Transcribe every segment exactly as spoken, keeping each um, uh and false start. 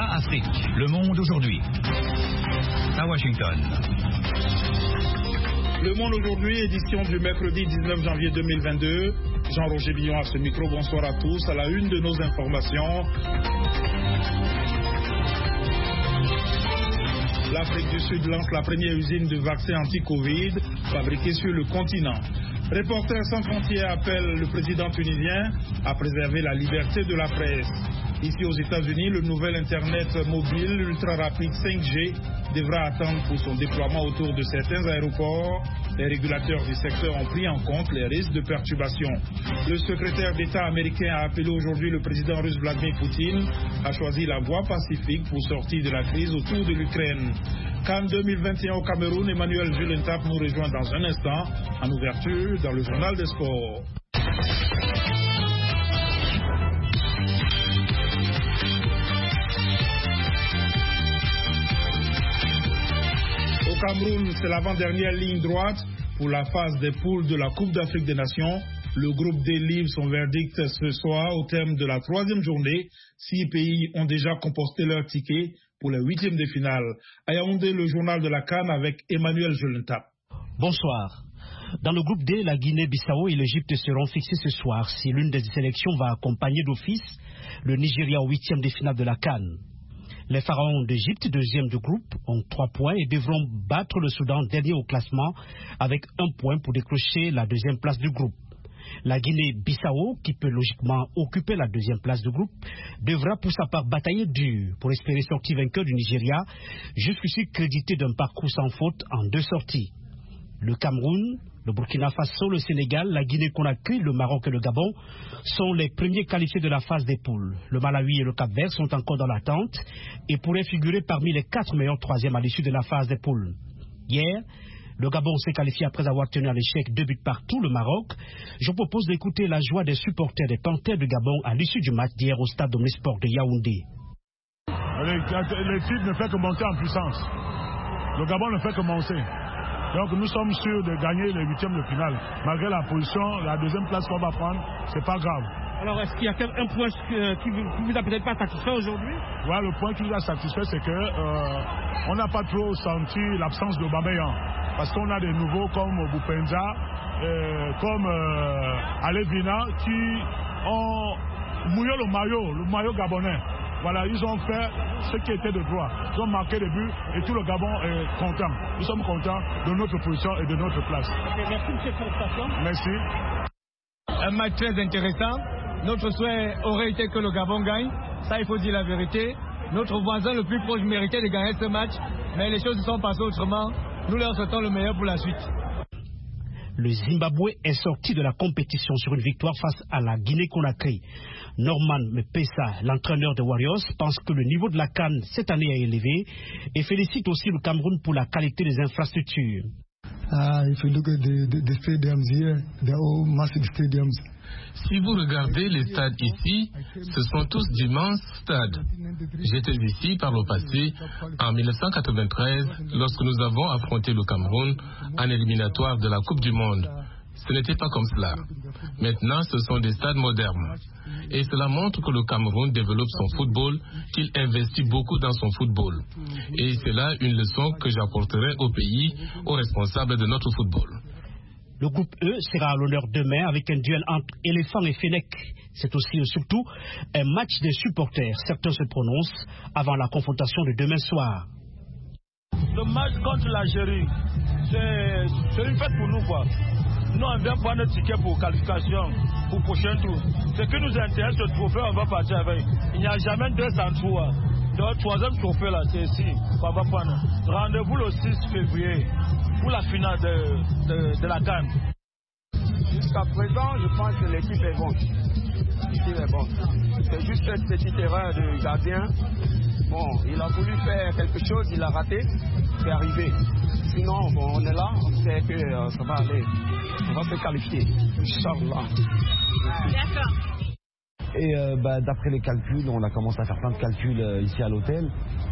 Afrique. Le monde aujourd'hui. À Washington. Le Monde aujourd'hui, édition du mercredi dix-neuf janvier deux mille vingt-deux. Jean-Roger Billon à ce micro, bonsoir à tous. À la une de nos informations. L'Afrique du Sud lance la première usine de vaccins anti-Covid fabriquée sur le continent. Reporters sans frontières appelle le président tunisien à préserver la liberté de la presse. Ici aux États-Unis, le nouvel Internet mobile ultra rapide cinq G devra attendre pour son déploiement autour de certains aéroports. Les régulateurs du secteur ont pris en compte les risques de perturbation. Le secrétaire d'État américain a appelé aujourd'hui le président russe Vladimir Poutine à choisir la voie pacifique pour sortir de la crise autour de l'Ukraine. CAN deux mille vingt et un au Cameroun, Emmanuel Julentap nous rejoint dans un instant en ouverture dans le journal des sports. Au Cameroun, c'est l'avant-dernière ligne droite pour la phase des poules de la Coupe d'Afrique des Nations. Le groupe D livre son verdict ce soir au terme de la troisième journée. Six pays ont déjà composté leur ticket pour les huitièmes de finale. À Yaoundé, le journal de la CAN avec Emmanuel Julentap. Bonsoir. Dans le groupe D, la Guinée-Bissau et l'Égypte seront fixés ce soir si l'une des sélections va accompagner d'office le Nigeria au huitième de finale de la CAN. Les Pharaons d'Égypte, deuxième du groupe, ont trois points et devront battre le Soudan, dernier au classement, avec un point pour décrocher la deuxième place du groupe. La Guinée-Bissau, qui peut logiquement occuper la deuxième place du groupe, devra pour sa part batailler dur pour espérer sortir vainqueur du Nigeria, jusqu'ici crédité d'un parcours sans faute en deux sorties. Le Cameroun, le Burkina Faso, le Sénégal, la Guinée-Conakry, le Maroc et le Gabon sont les premiers qualifiés de la phase des poules. Le Malawi et le Cap-Vert sont encore dans l'attente et pourraient figurer parmi les quatre meilleurs troisièmes à l'issue de la phase des poules. Hier, le Gabon s'est qualifié après avoir tenu à l'échec deux buts partout le Maroc. Je propose d'écouter la joie des supporters des Panthères du Gabon à l'issue du match d'hier au stade Omnisport de Yaoundé. L'équipe ne fait que monter en puissance. Le Gabon ne fait que monter. Donc nous sommes sûrs de gagner les huitièmes de finale. Malgré la position, la deuxième place qu'on va prendre, c'est pas grave. Alors est-ce qu'il y a un point qui ne vous a peut-être pas satisfait aujourd'hui? Ouais, le point qui nous a satisfait, c'est que euh, on n'a pas trop senti l'absence de Bameyang. Parce qu'on a des nouveaux comme Boupenza, euh, comme euh, Alevina, qui ont mouillé le maillot, le maillot gabonais. Voilà, ils ont fait ce qui était de droit. Ils ont marqué des buts et tout le Gabon est content. Nous sommes contents de notre position et de notre place. Okay, merci, M. Félicitations. Merci. Un match très intéressant. Notre souhait aurait été que le Gabon gagne. Ça, il faut dire la vérité. Notre voisin le plus proche méritait de gagner ce match. Mais les choses se sont passées autrement. Nous leur souhaitons le meilleur pour la suite. Le Zimbabwe est sorti de la compétition sur une victoire face à la Guinée-Conakry. Norman Mpesa, l'entraîneur des Warriors, pense que le niveau de la CAN cette année est élevé et félicite aussi le Cameroun pour la qualité des infrastructures. Uh, if you look at the, the, the stadiums here, they're all massive stadiums. Si vous regardez les stades ici, ce sont tous d'immenses stades. J'étais ici par le passé, en mille neuf cent quatre-vingt-treize, lorsque nous avons affronté le Cameroun en éliminatoire de la Coupe du Monde. Ce n'était pas comme cela. Maintenant, ce sont des stades modernes. Et cela montre que le Cameroun développe son football, qu'il investit beaucoup dans son football. Et c'est là une leçon que j'apporterai au pays, aux responsables de notre football. Le groupe E sera à l'honneur demain avec un duel entre Éléphant et Fennec. C'est aussi et surtout un match des supporters. Certains se prononcent avant la confrontation de demain soir. Le match contre l'Algérie, c'est une fête pour nous, quoi. Nous, on vient prendre notre ticket pour qualification, pour le prochain tour. Ce qui nous intéresse, ce trophée, on va partir avec. Il n'y a jamais deux sans trois. Le troisième trophée, là, c'est ici qu'on va prendre. Rendez-vous le six février pour la finale de, de, de la CAN. Jusqu'à présent, je pense que l'équipe est bonne. L'équipe est bonne. C'est juste cette petite erreur de gardien. Bon, il a voulu faire quelque chose, il a raté, c'est arrivé. Sinon, bon, on est là, on sait que euh, ça va aller. On va se qualifier. Inch'Allah. D'accord. Et euh, bah, d'après les calculs, on a commencé à faire plein de calculs euh, ici à l'hôtel.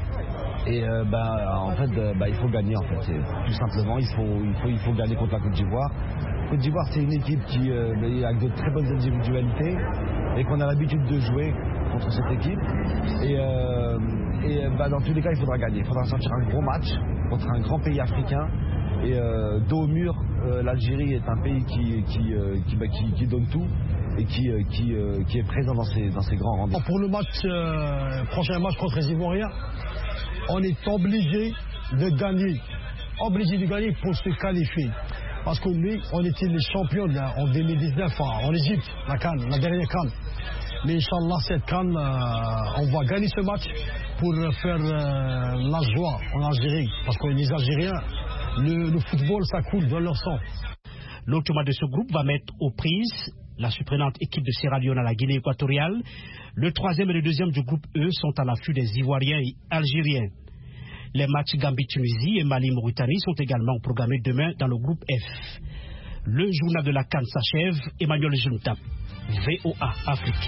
Et euh, bah, en fait, euh, bah, il faut gagner en fait. Tout simplement, il faut, il faut, il faut gagner contre la Côte d'Ivoire. Côte d'Ivoire, c'est une équipe qui euh, avec de très bonnes individualités et qu'on a l'habitude de jouer contre cette équipe. Et, euh, et bah, dans tous les cas, il faudra gagner. Il faudra sortir un gros match contre un grand pays africain. Et euh, dos au mur, euh, l'Algérie est un pays qui, qui, euh, qui, bah, qui, qui donne tout et qui, euh, qui, euh, qui est présent dans ces, dans ces grands rendez-vous. Pour le match, euh, prochain match contre les Ivoiriens, on est obligé de gagner. Obligé de gagner pour se qualifier. Parce que nous, on était les champions là, en deux mille dix-neuf en Égypte, la CAN, la dernière CAN. Mais Inch'Allah, cette CAN, euh, on va gagner ce match pour faire euh, la joie en Algérie. Parce que les Algériens, le, le football, ça coule dans leur sang. L'autre match de ce groupe va mettre aux prises la surprenante équipe de Sierra Leone à la Guinée équatoriale. Le troisième et le deuxième du groupe E sont à l'affût des Ivoiriens et Algériens. Les matchs Gambie-Tunisie et Mali-Mauritanie sont également programmés demain dans le groupe F. Le journal de la CAN s'achève. Emmanuel Junta, V O A Afrique.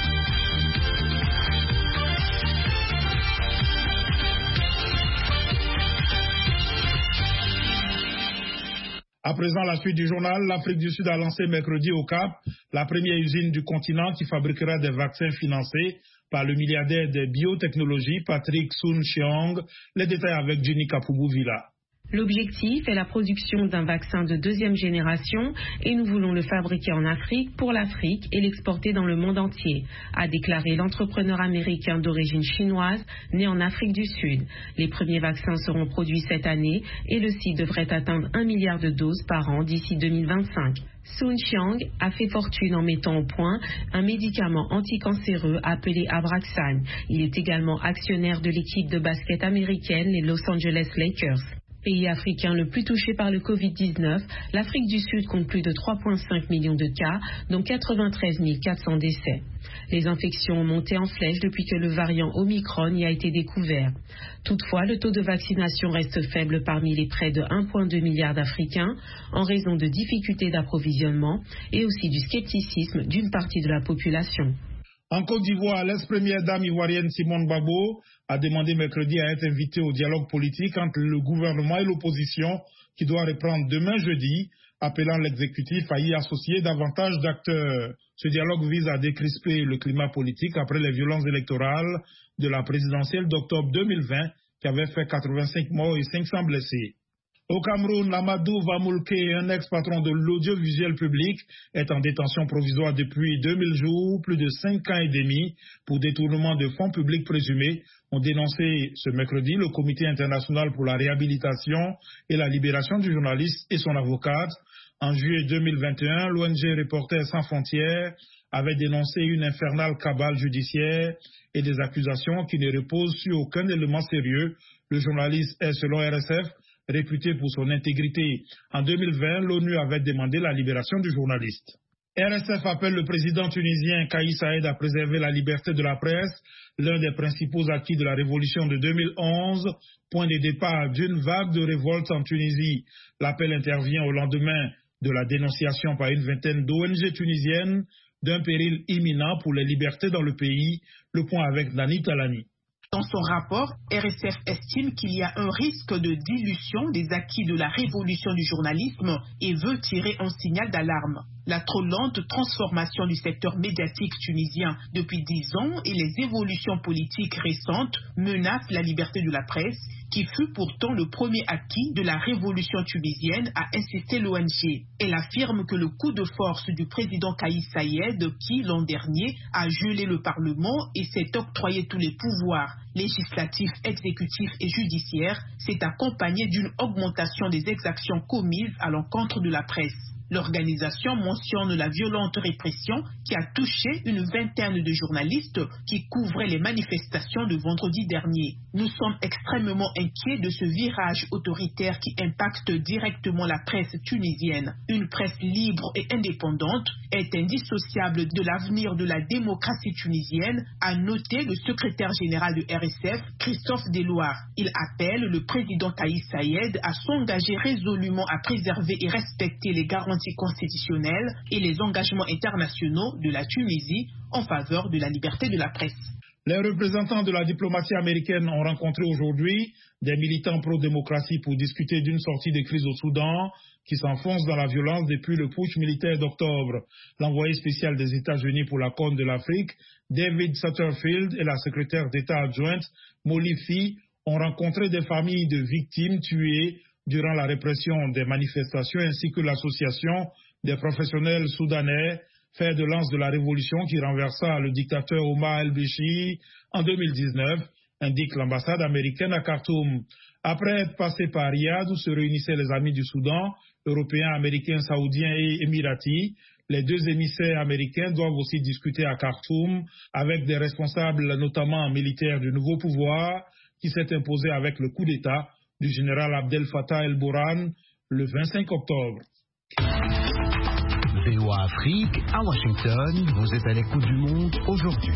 À présent, la suite du journal, l'Afrique du Sud a lancé mercredi au Cap la première usine du continent qui fabriquera des vaccins financés par le milliardaire des biotechnologies Patrick Soon-Shiong. Les détails avec Jenny Kapoubou-Villa. L'objectif est la production d'un vaccin de deuxième génération et nous voulons le fabriquer en Afrique pour l'Afrique et l'exporter dans le monde entier, a déclaré l'entrepreneur américain d'origine chinoise né en Afrique du Sud. Les premiers vaccins seront produits cette année et le site devrait atteindre un milliard de doses par an d'ici deux mille vingt-cinq. Soon-Shiong a fait fortune en mettant au point un médicament anticancéreux appelé Abraxane. Il est également actionnaire de l'équipe de basket américaine, les Los Angeles Lakers. Pays africain le plus touché par le covid dix-neuf, l'Afrique du Sud compte plus de trois virgule cinq millions de cas, dont quatre-vingt-treize mille quatre cents décès. Les infections ont monté en flèche depuis que le variant Omicron y a été découvert. Toutefois, le taux de vaccination reste faible parmi les près de un virgule deux milliard d'Africains en raison de difficultés d'approvisionnement et aussi du scepticisme d'une partie de la population. En Côte d'Ivoire, l'ex-première dame ivoirienne Simone Gbagbo a demandé mercredi à être invitée au dialogue politique entre le gouvernement et l'opposition qui doit reprendre demain jeudi, appelant l'exécutif à y associer davantage d'acteurs. Ce dialogue vise à décrisper le climat politique après les violences électorales de la présidentielle d'octobre deux mille vingt qui avait fait quatre-vingt-cinq morts et cinq cents blessés. Au Cameroun, Amadou Vamulke, un ex-patron de l'audiovisuel public, est en détention provisoire depuis deux mille jours, plus de cinq ans et demi, pour détournement de fonds publics présumés, ont dénoncé ce mercredi le Comité international pour la réhabilitation et la libération du journaliste et son avocate. En juillet deux mille vingt et un, l'O N G Reporters sans frontières avait dénoncé une infernale cabale judiciaire et des accusations qui ne reposent sur aucun élément sérieux. Le journaliste est, selon R S F, réputé pour son intégrité. En deux mille vingt, l'ONU avait demandé la libération du journaliste. R S F appelle le président tunisien Kais Saied à préserver la liberté de la presse, l'un des principaux acquis de la révolution de deux mille onze, point de départ d'une vague de révolte en Tunisie. L'appel intervient au lendemain de la dénonciation par une vingtaine d'O N G tunisiennes d'un péril imminent pour les libertés dans le pays. Le point avec Nani Talani. Dans son rapport, R S F estime qu'il y a un risque de dilution des acquis de la révolution du journalisme et veut tirer un signal d'alarme. La trop lente transformation du secteur médiatique tunisien depuis dix ans et les évolutions politiques récentes menacent la liberté de la presse, qui fut pourtant le premier acquis de la révolution tunisienne, a insisté l'O N G. Elle affirme que le coup de force du président Kais Saied, qui l'an dernier a gelé le Parlement et s'est octroyé tous les pouvoirs législatifs, exécutifs et judiciaires, s'est accompagné d'une augmentation des exactions commises à l'encontre de la presse. L'organisation mentionne la violente répression qui a touché une vingtaine de journalistes qui couvraient les manifestations de vendredi dernier. Nous sommes extrêmement inquiets de ce virage autoritaire qui impacte directement la presse tunisienne. Une presse libre et indépendante est indissociable de l'avenir de la démocratie tunisienne, a noté le secrétaire général de R S F, Christophe Deloire. Il appelle le président Kais Saied à s'engager résolument à préserver et respecter les garanties constitutionnelles et les engagements internationaux de la Tunisie en faveur de la liberté de la presse. Les représentants de la diplomatie américaine ont rencontré aujourd'hui des militants pro-démocratie pour discuter d'une sortie de crise au Soudan qui s'enfonce dans la violence depuis le putsch militaire d'octobre. L'envoyé spécial des États-Unis pour la Corne de l'Afrique, David Satterfield, et la secrétaire d'État adjointe, Molly Fee, ont rencontré des familles de victimes tuées durant la répression des manifestations ainsi que l'association des professionnels soudanais, fer de lance de la révolution qui renversa le dictateur Omar el-Béchir en deux mille dix-neuf, indique l'ambassade américaine à Khartoum. Après être passé par Riyad où se réunissaient les amis du Soudan, européens, américains, saoudiens et émiratis, les deux émissaires américains doivent aussi discuter à Khartoum avec des responsables, notamment militaires du nouveau pouvoir, qui s'est imposé avec le coup d'État du général Abdel Fattah el-Burhan le vingt-cinq octobre. V O A Afrique, à Washington, vous êtes à l'écoute du monde aujourd'hui.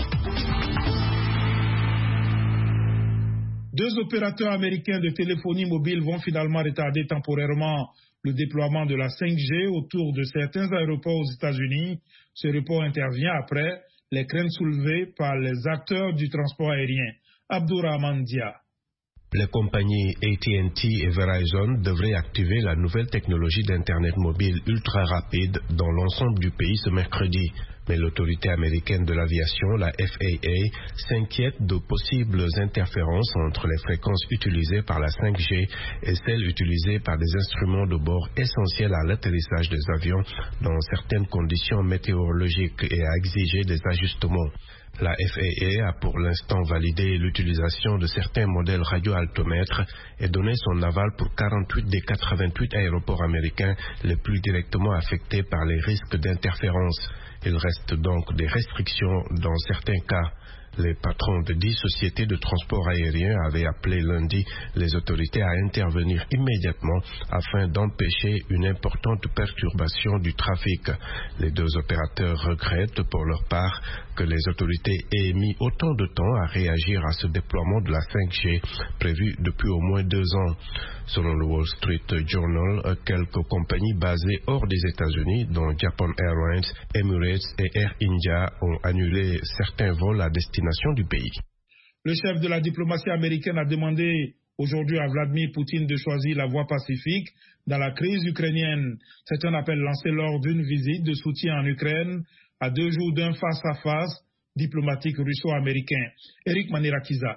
Deux opérateurs américains de téléphonie mobile vont finalement retarder temporairement le déploiement de la cinq G autour de certains aéroports aux États-Unis. Ce report intervient après les craintes soulevées par les acteurs du transport aérien. Abdourahman Dia. Les compagnies A T and T et Verizon devraient activer la nouvelle technologie d'Internet mobile ultra rapide dans l'ensemble du pays ce mercredi. Mais l'autorité américaine de l'aviation, la F A A, s'inquiète de possibles interférences entre les fréquences utilisées par la cinq G et celles utilisées par des instruments de bord essentiels à l'atterrissage des avions dans certaines conditions météorologiques et a exigé des ajustements. La F A A a pour l'instant validé l'utilisation de certains modèles radioaltomètres et donné son aval pour quarante-huit des quatre-vingt-huit aéroports américains les plus directement affectés par les risques d'interférence. Il reste donc des restrictions dans certains cas. Les patrons de dix sociétés de transport aérien avaient appelé lundi les autorités à intervenir immédiatement afin d'empêcher une importante perturbation du trafic. Les deux opérateurs regrettent pour leur part que les autorités aient mis autant de temps à réagir à ce déploiement de la cinq G prévu depuis au moins deux ans. Selon le Wall Street Journal, quelques compagnies basées hors des États-Unis, dont Japan Airlines, Emirates et Air India, ont annulé certains vols à destination du pays. Le chef de la diplomatie américaine a demandé aujourd'hui à Vladimir Poutine de choisir la voie pacifique dans la crise ukrainienne. C'est un appel lancé lors d'une visite de soutien en Ukraine à deux jours d'un face-à-face diplomatique russo-américain. Eric Manirakiza.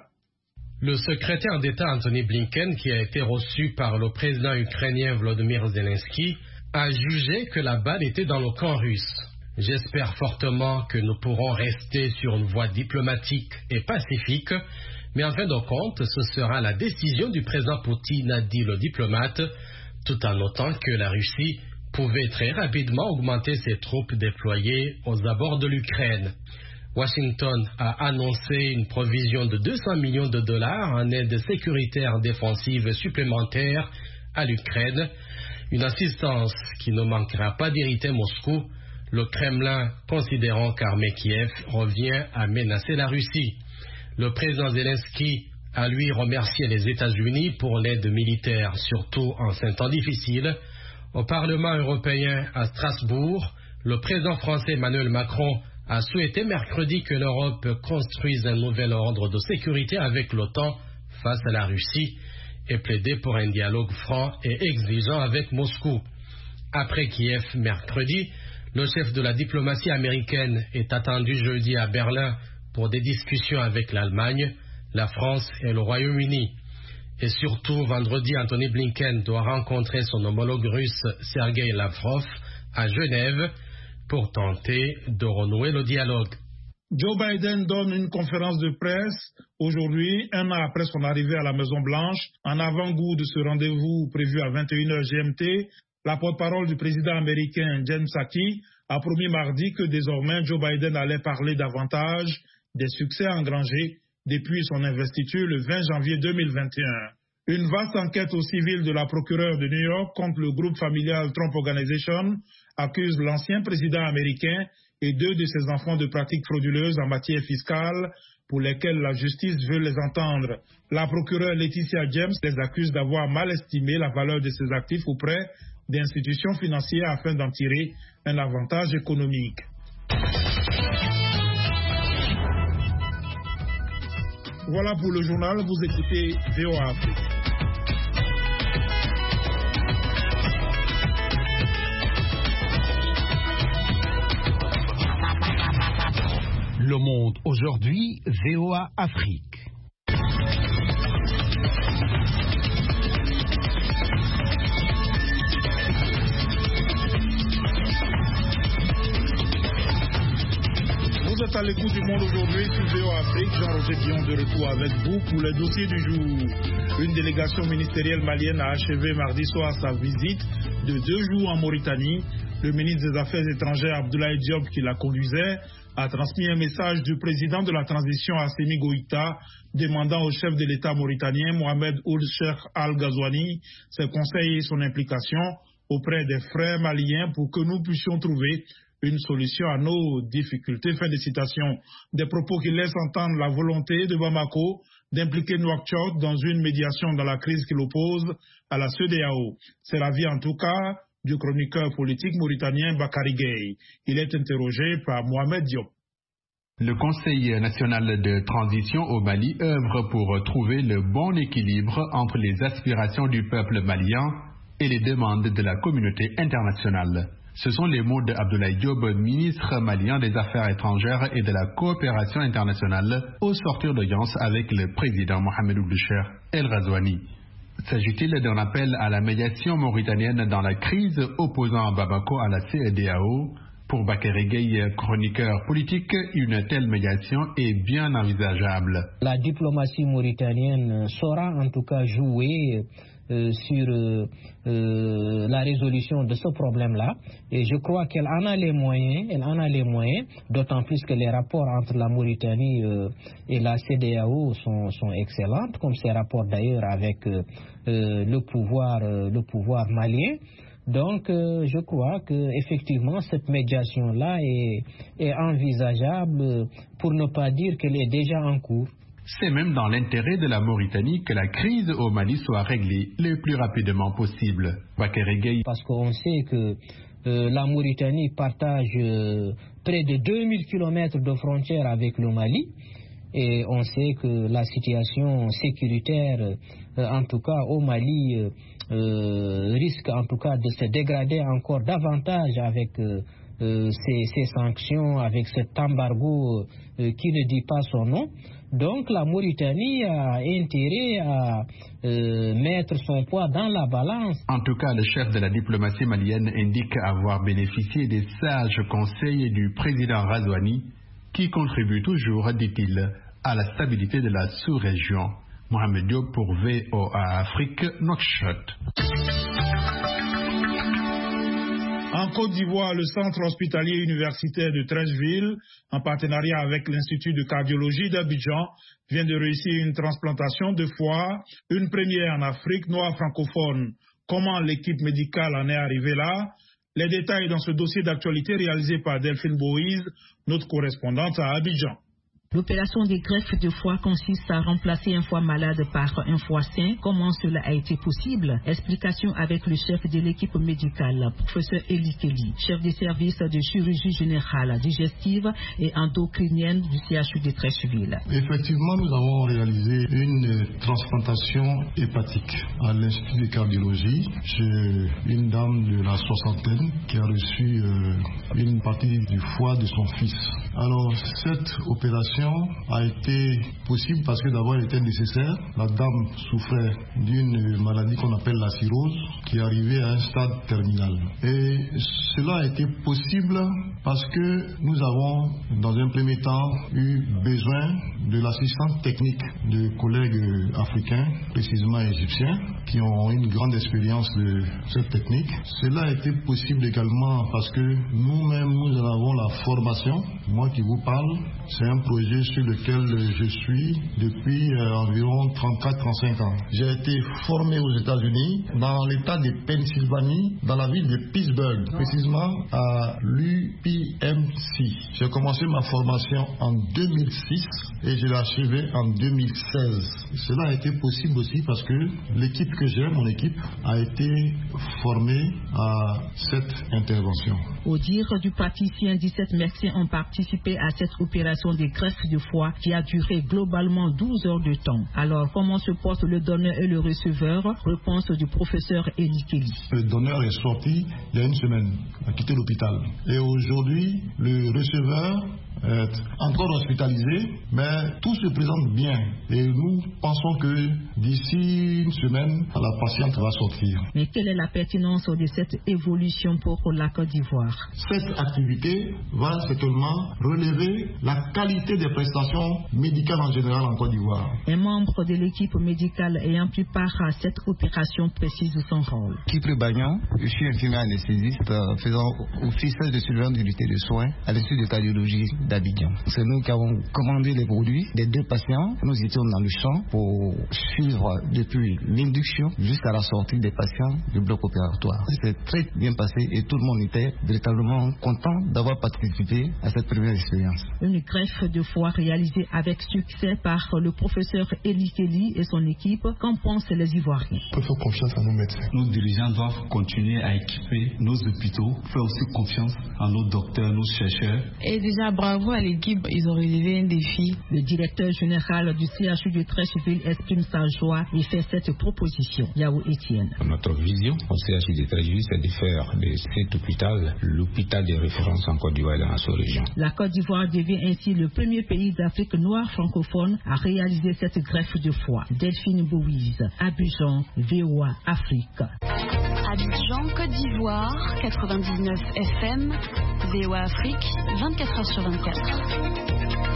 Le secrétaire d'État Anthony Blinken, qui a été reçu par le président ukrainien Volodymyr Zelensky, a jugé que la balle était dans le camp russe. J'espère fortement que nous pourrons rester sur une voie diplomatique et pacifique, mais en fin de compte, ce sera la décision du président Poutine, a dit le diplomate, tout en notant que la Russie pouvait très rapidement augmenter ses troupes déployées aux abords de l'Ukraine. Washington a annoncé une provision de deux cents millions de dollars en aide sécuritaire défensive supplémentaire à l'Ukraine, une assistance qui ne manquera pas d'irriter Moscou, le Kremlin considérant qu'armée Kiev revient à menacer la Russie. Le président Zelensky a lui remercié les États-Unis pour l'aide militaire, surtout en ces temps difficiles. Au Parlement européen à Strasbourg, le président français Emmanuel Macron a souhaité mercredi que l'Europe construise un nouvel ordre de sécurité avec l'OTAN face à la Russie et plaidé pour un dialogue franc et exigeant avec Moscou. Après Kiev mercredi, le chef de la diplomatie américaine est attendu jeudi à Berlin pour des discussions avec l'Allemagne, la France et le Royaume-Uni. Et surtout, vendredi, Anthony Blinken doit rencontrer son homologue russe Sergei Lavrov à Genève pour tenter de renouer le dialogue. Joe Biden donne une conférence de presse aujourd'hui, un an après son arrivée à la Maison-Blanche, en avant-goût de ce rendez-vous prévu à vingt et une heures G M T. La porte-parole du président américain Jen Psaki a promis mardi que désormais Joe Biden allait parler davantage des succès engrangés depuis son investiture le vingt janvier deux mille vingt et un. Une vaste enquête au civil de la procureure de New York contre le groupe familial Trump Organization accuse l'ancien président américain et deux de ses enfants de pratiques frauduleuses en matière fiscale pour lesquelles la justice veut les entendre. La procureure Laetitia James les accuse d'avoir mal estimé la valeur de ses actifs auprès d'institutions financières afin d'en tirer un avantage économique. Voilà pour le journal, vous écoutez V O A Afrique. Le Monde aujourd'hui, V O A Afrique. Vous êtes à l'écoute du Monde aujourd'hui sur V O A Afrique. Jean-Roger Dion de retour avec vous pour les dossiers du jour. Une délégation ministérielle malienne a achevé mardi soir sa visite de deux jours en Mauritanie. Le ministre des Affaires étrangères Abdoulaye Diop, qui la conduisait, a transmis un message du président de la transition Assimi Goïta demandant au chef de l'État mauritanien Mohamed Ould Cheikh Al Ghazouani ses conseils et son implication auprès des frères maliens pour que nous puissions trouver une solution à nos difficultés. Fin de citation. Des propos qui laissent entendre la volonté de Bamako d'impliquer Nouakchott dans une médiation dans la crise qui l'oppose à la C E D E A O. C'est l'avis en tout cas du chroniqueur politique mauritanien Bakary Gueye. Il est interrogé par Mohamed Diop. Le Conseil national de transition au Mali œuvre pour trouver le bon équilibre entre les aspirations du peuple malien et les demandes de la communauté internationale. Ce sont les mots d'Abdoulaye Diop, ministre malien des Affaires étrangères et de la coopération internationale, au sortir d'audience avec le président Mohamed Ould Cheikh El Ghazouani. S'agit-il d'un appel à la médiation mauritanienne dans la crise opposant Bamako à la C E D E A O? Pour Bakary Gueye, chroniqueur politique, une telle médiation est bien envisageable. La diplomatie mauritanienne saura en tout cas jouer Euh, sur euh, euh, la résolution de ce problème-là, et je crois qu'elle en a les moyens, elle en a les moyens, d'autant plus que les rapports entre la Mauritanie euh, et la C E D E A O sont, sont excellents, comme ces rapports d'ailleurs avec euh, euh, le pouvoir, euh, le pouvoir malien. Donc, euh, je crois que effectivement cette médiation-là est, est envisageable, pour ne pas dire qu'elle est déjà en cours. C'est même dans l'intérêt de la Mauritanie que la crise au Mali soit réglée le plus rapidement possible. Bakary Gueye. Parce qu'on sait que euh, la Mauritanie partage euh, près de deux mille kilomètres de frontières avec le Mali. Et on sait que la situation sécuritaire, euh, en tout cas au Mali, euh, euh, risque en tout cas de se dégrader encore davantage avec euh, euh, ces, ces sanctions, avec cet embargo euh, qui ne dit pas son nom. Donc la Mauritanie a intérêt à euh, mettre son poids dans la balance. En tout cas, le chef de la diplomatie malienne indique avoir bénéficié des sages conseils du président Ghazouani, qui contribue toujours, dit-il, à la stabilité de la sous-région. Mohamed Diop pour V O A Afrique, Nouakchott. En Côte d'Ivoire, le centre hospitalier universitaire de Treichville, en partenariat avec l'Institut de cardiologie d'Abidjan, vient de réussir une transplantation de foie, une première en Afrique noire francophone. Comment l'équipe médicale en est arrivée là? Les détails dans ce dossier d'actualité réalisé par Delphine Boïse, notre correspondante à Abidjan. L'opération des greffes de foie consiste à remplacer un foie malade par un foie sain. Comment cela a été possible? Explication avec le chef de l'équipe médicale, professeur Eli Kelly, chef des services de chirurgie générale, digestive et endocrinienne du C H U de Treichville. Effectivement, nous avons réalisé une transplantation hépatique à l'Institut de cardiologie chez une dame de la soixantaine qui a reçu euh, une partie du foie de son fils. Alors, cette opération a été possible parce que d'abord elle était nécessaire. La dame souffrait d'une maladie qu'on appelle la cirrhose qui arrivait à un stade terminal. Et cela a été possible parce que nous avons dans un premier temps eu besoin de l'assistance technique de collègues africains, précisément égyptiens, qui ont une grande expérience de cette technique. Cela a été possible également parce que nous-mêmes nous en avons la formation. Moi qui vous parle, c'est un projet sur lequel je suis depuis euh, environ trente-quatre à trente-cinq ans. J'ai été formé aux États-Unis, dans l'État de Pennsylvanie, dans la ville de Pittsburgh, précisément à l'U P M C. J'ai commencé ma formation en deux mille six et je l'ai achevée en deux mille seize. Cela a été possible aussi parce que l'équipe l'équipe que j'ai, mon équipe, a été formée à cette intervention. Au dire du praticien, dix-sept médecins ont participé à cette opération de greffe de foie qui a duré globalement douze heures de temps. Alors, comment se portent le donneur et le receveur? Réponse du professeur Eli Kelly. Le donneur est sorti il y a une semaine, a quitté l'hôpital. Et aujourd'hui, le receveur est encore hospitalisé, mais tout se présente bien. Et nous pensons que d'ici une semaine, la patiente va sortir. Mais quelle est la pertinence de cette évolution pour la Côte d'Ivoire? Cette activité va certainement relever la qualité des prestations médicales en général en Côte d'Ivoire. Un membre de l'équipe médicale ayant pris part à cette opération précise son rôle. Kipre Bagnon, je suis infirmier anesthésiste euh, faisant office de surveillance d'unité de soins à l'Institut de cardiologie d'Abidjan. C'est nous qui avons commandé les produits des deux patients. Nous étions dans le champ pour suivre depuis l'induction jusqu'à la sortie des patients du bloc opératoire. C'était très bien passé et tout le monde était véritablement content d'avoir participé à cette première expérience. Une greffe de foie réalisée avec succès par le professeur Eli Kelly et son équipe. Qu'en pensent les Ivoiriens? Il faut confiance en nos médecins. Nos dirigeants doivent continuer à équiper nos hôpitaux, faire aussi confiance en nos docteurs, nos chercheurs. Et déjà, bravo à l'équipe, ils ont relevé un défi. Le directeur général du C H U de Treichville exprime sa joie et fait cette proposition. Yao Etienne. Notre vision au C H U de Treichville, c'est de faire de cet hôpital l'hôpital de référence en Côte d'Ivoire et dans la sous-région. La Côte d'Ivoire devient ainsi le premier pays d'Afrique noire francophone à réaliser cette greffe de foie. Delphine Bouise, Abidjan, V O A Afrique. Abidjan, Côte d'Ivoire, quatre-vingt-dix-neuf F M, V O A Afrique, vingt-quatre heures sur vingt-quatre.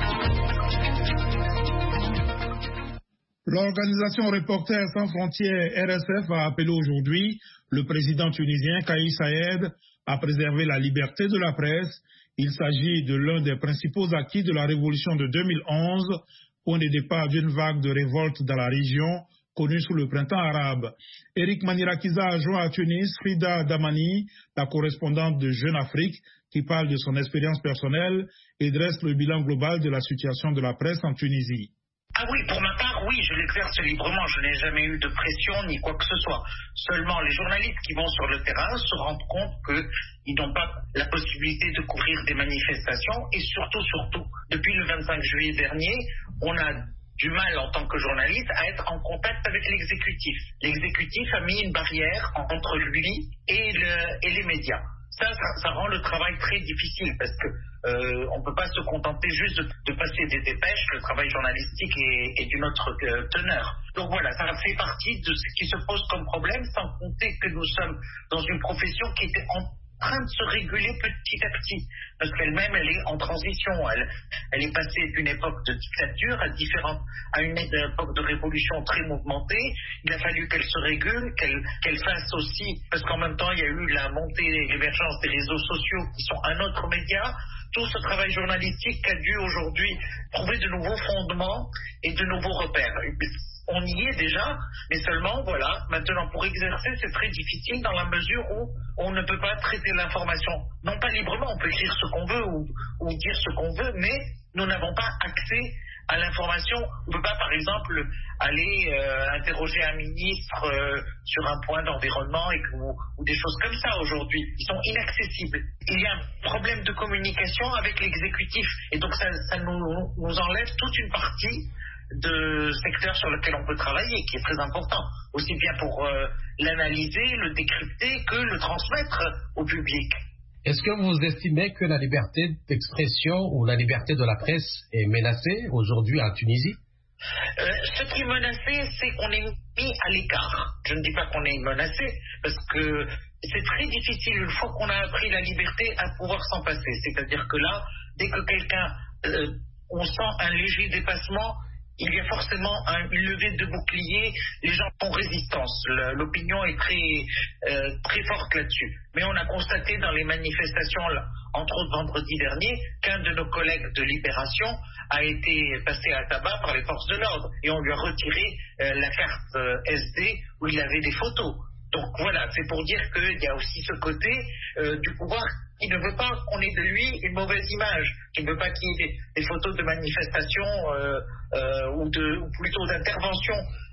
L'organisation Reporters sans frontières R S F a appelé aujourd'hui le président tunisien Kais Saied à préserver la liberté de la presse. Il s'agit de l'un des principaux acquis de la révolution de deux mille onze, point de départ d'une vague de révolte dans la région connue sous le printemps arabe. Eric Manirakiza a joint à Tunis Frida Damani, la correspondante de Jeune Afrique, qui parle de son expérience personnelle et dresse le bilan global de la situation de la presse en Tunisie. Ah oui, pour ma part, oui, je l'exerce librement. Je n'ai jamais eu de pression ni quoi que ce soit. Seulement, les journalistes qui vont sur le terrain se rendent compte qu'ils n'ont pas la possibilité de couvrir des manifestations. Et surtout, surtout, depuis le vingt-cinq juillet dernier, on a du mal en tant que journaliste à être en contact avec l'exécutif. L'exécutif a mis une barrière entre lui et, le, et les médias. Ça, ça, ça rend le travail très difficile parce que euh, on ne peut pas se contenter juste de, de passer des dépêches. Le travail journalistique est, est d'une autre euh, teneur. Donc voilà, ça fait partie de ce qui se pose comme problème, sans compter que nous sommes dans une profession qui était en train de se réguler petit à petit, parce qu'elle-même, elle est en transition. Elle, elle est passée d'une époque de dictature à, différentes, à une époque de révolution très mouvementée. Il a fallu qu'elle se régule, qu'elle, qu'elle fasse aussi, parce qu'en même temps, il y a eu la montée et l'émergence des réseaux sociaux qui sont un autre média. Tout ce travail journalistique a dû aujourd'hui trouver de nouveaux fondements et de nouveaux repères. On y est déjà, mais seulement, voilà, maintenant pour exercer, c'est très difficile dans la mesure où on ne peut pas traiter l'information, non pas librement, on peut écrire ce qu'on veut ou, ou dire ce qu'on veut, mais nous n'avons pas accès à l'information. On ne peut pas, par exemple, aller euh, interroger un ministre euh, sur un point d'environnement et que, ou, ou des choses comme ça aujourd'hui. Ils sont inaccessibles. Il y a un problème de communication avec l'exécutif et donc ça, ça nous, nous enlève toute une partie de secteurs sur lesquels on peut travailler, qui est très important, aussi bien pour euh, l'analyser, le décrypter, que le transmettre au public. Est-ce que vous estimez que la liberté d'expression ou la liberté de la presse est menacée aujourd'hui en Tunisie? euh, Ce qui est menacé, c'est qu'on est mis à l'écart. Je ne dis pas qu'on est menacé, parce que c'est très difficile, une fois qu'on a appris la liberté, à pouvoir s'en passer. C'est-à-dire que là, dès que quelqu'un, euh, on sent un léger dépassement, il y a forcément un, une levée de bouclier, les gens font résistance, l'opinion est très, euh, très forte là-dessus. Mais on a constaté dans les manifestations, entre autres vendredi dernier, qu'un de nos collègues de Libération a été passé à tabac par les forces de l'ordre et on lui a retiré euh, la carte euh, S D où il avait des photos. Donc voilà, c'est pour dire qu'il y a aussi ce côté euh, du pouvoir qui ne veut pas qu'on ait de lui une mauvaise image, qui ne veut pas qu'il y ait des, des photos de manifestations euh, euh, ou, de, ou plutôt d'intervention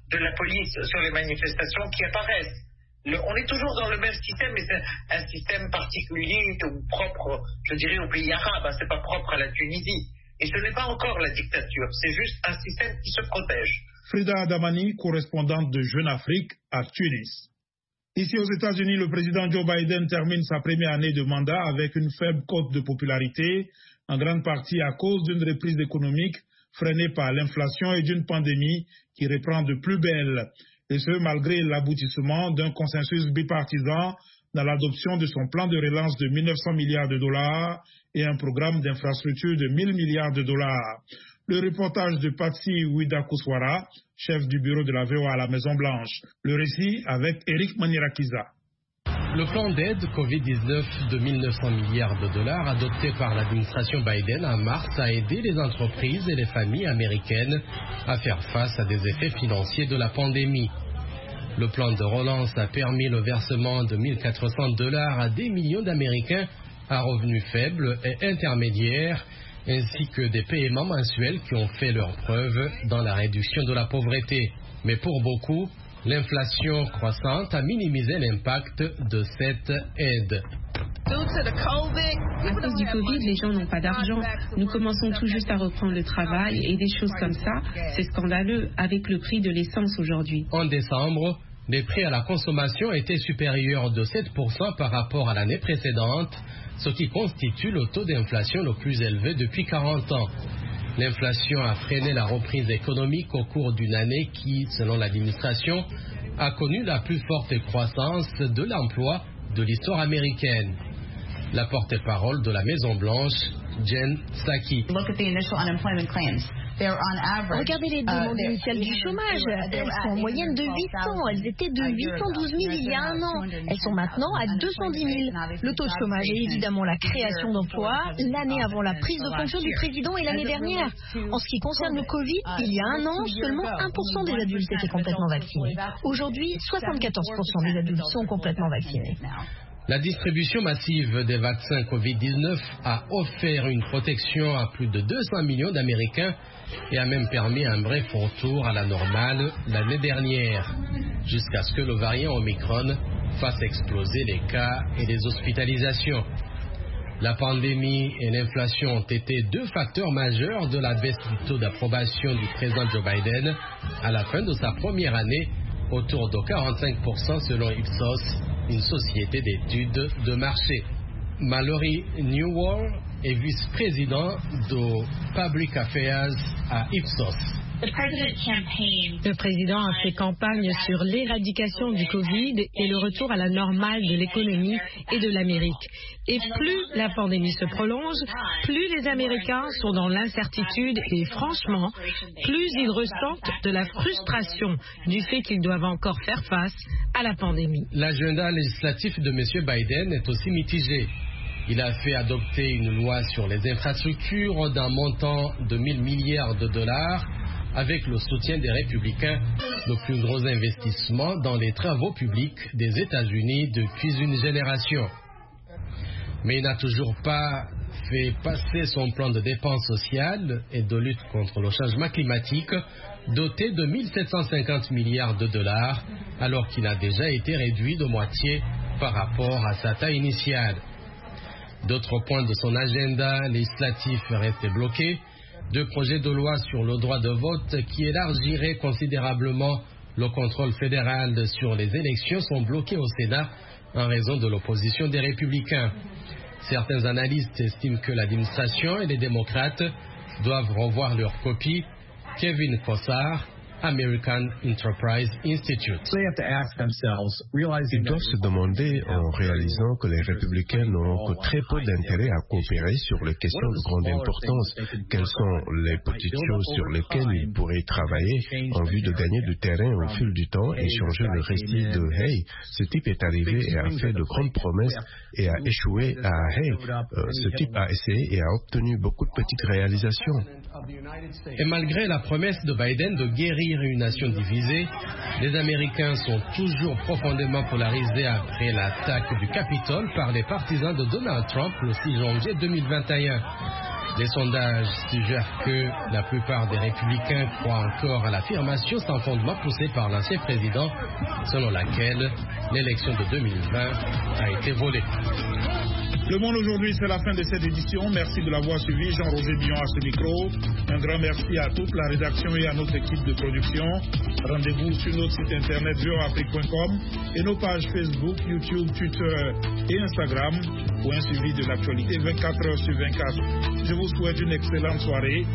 de la police sur les manifestations qui apparaissent. Le, on est toujours dans le même système, mais c'est un système particulier ou propre, je dirais, aux pays arabes. Hein, c'est pas propre à la Tunisie. Et ce n'est pas encore la dictature, c'est juste un système qui se protège. Frida Adamani, correspondante de Jeune Afrique à Tunis. Ici aux États-Unis, le président Joe Biden termine sa première année de mandat avec une faible cote de popularité, en grande partie à cause d'une reprise économique freinée par l'inflation et d'une pandémie qui reprend de plus belle. Et ce, malgré l'aboutissement d'un consensus bipartisan dans l'adoption de son plan de relance de mille neuf cents milliards de dollars et un programme d'infrastructure de mille milliards de dollars. Le reportage de Patsy Ouida-Kouswara, chef du bureau de la V O A à la Maison-Blanche. Le récit avec Eric Manirakiza. Le plan d'aide covid dix-neuf de mille neuf cents milliards de dollars adopté par l'administration Biden en mars a aidé les entreprises et les familles américaines à faire face à des effets financiers de la pandémie. Le plan de relance a permis le versement de mille quatre cents dollars à des millions d'Américains à revenus faibles et intermédiaires, ainsi que des paiements mensuels qui ont fait leur preuve dans la réduction de la pauvreté. Mais pour beaucoup, l'inflation croissante a minimisé l'impact de cette aide. À cause du Covid, les gens n'ont pas d'argent. Nous commençons tout juste à reprendre le travail et des choses comme ça, c'est scandaleux avec le prix de l'essence aujourd'hui. En décembre, les prix à la consommation étaient supérieurs de sept pour cent par rapport à l'année précédente, ce qui constitue le taux d'inflation le plus élevé depuis quarante ans. L'inflation a freiné la reprise économique au cours d'une année qui, selon l'administration, a connu la plus forte croissance de l'emploi de l'histoire américaine. La porte-parole de la Maison-Blanche, Jen Psaki. Regardez les demandes initiales du chômage. Elles sont en moyenne de huit cents. Elles étaient de huit cent douze mille il y a un an. Elles sont maintenant à deux cent dix mille. Le taux de chômage est évidemment la création d'emplois l'année avant la prise de fonction du président et l'année dernière. En ce qui concerne le Covid, il y a un an, seulement un pour cent des adultes étaient complètement vaccinés. Aujourd'hui, soixante-quatorze pour cent des adultes sont complètement vaccinés. La distribution massive des vaccins covid dix-neuf a offert une protection à plus de deux cents millions d'Américains et a même permis un bref retour à la normale l'année dernière, jusqu'à ce que le variant Omicron fasse exploser les cas et les hospitalisations. La pandémie et l'inflation ont été deux facteurs majeurs de la baisse du taux d'approbation du président Joe Biden à la fin de sa première année, autour de quarante-cinq pour cent selon Ipsos, une société d'études de marché. Mallory Newell est vice-président de Public Affairs à Ipsos. Le président a fait campagne sur l'éradication du Covid et le retour à la normale de l'économie et de l'Amérique. Et plus la pandémie se prolonge, plus les Américains sont dans l'incertitude et franchement, plus ils ressentent de la frustration du fait qu'ils doivent encore faire face à la pandémie. L'agenda législatif de M. Biden est aussi mitigé. Il a fait adopter une loi sur les infrastructures d'un montant de mille milliards de dollars avec le soutien des républicains, le plus gros investissement dans les travaux publics des États-Unis depuis une génération. Mais il n'a toujours pas fait passer son plan de dépenses sociales et de lutte contre le changement climatique, doté de mille sept cent cinquante milliards de dollars, alors qu'il a déjà été réduit de moitié par rapport à sa taille initiale. D'autres points de son agenda législatif restaient bloqués. Deux projets de loi sur le droit de vote qui élargiraient considérablement le contrôle fédéral sur les élections sont bloqués au Sénat en raison de l'opposition des républicains. Certains analystes estiment que l'administration et les démocrates doivent revoir leur copie. Kevin Kossar, American Enterprise Institute. Ils doivent se demander, en réalisant que les républicains n'ont que très peu d'intérêt à coopérer sur les questions de grande importance, quelles sont les petites choses sur lesquelles ils pourraient travailler en vue de gagner du terrain au fil du temps et changer le récit de « Hey, ce type est arrivé et a fait de grandes promesses et a échoué à « Hey, euh, ce type a essayé et a obtenu beaucoup de petites réalisations ». Et malgré la promesse de Biden de guérir une nation divisée, les Américains sont toujours profondément polarisés après l'attaque du Capitole par les partisans de Donald Trump le six janvier deux mille vingt et un. Les sondages suggèrent que la plupart des républicains croient encore à l'affirmation sans fondement poussée par l'ancien président, selon laquelle l'élection de deux mille vingt a été volée. Le Monde aujourd'hui, c'est la fin de cette édition. Merci de l'avoir suivi. Jean-Roger Billon à ce micro. Un grand merci à toute la rédaction et à notre équipe de production. Rendez-vous sur notre site internet v o afrique point com et nos pages Facebook, YouTube, Twitter et Instagram pour un suivi de l'actualité vingt-quatre heures sur vingt-quatre. Je vous souhaite une excellente soirée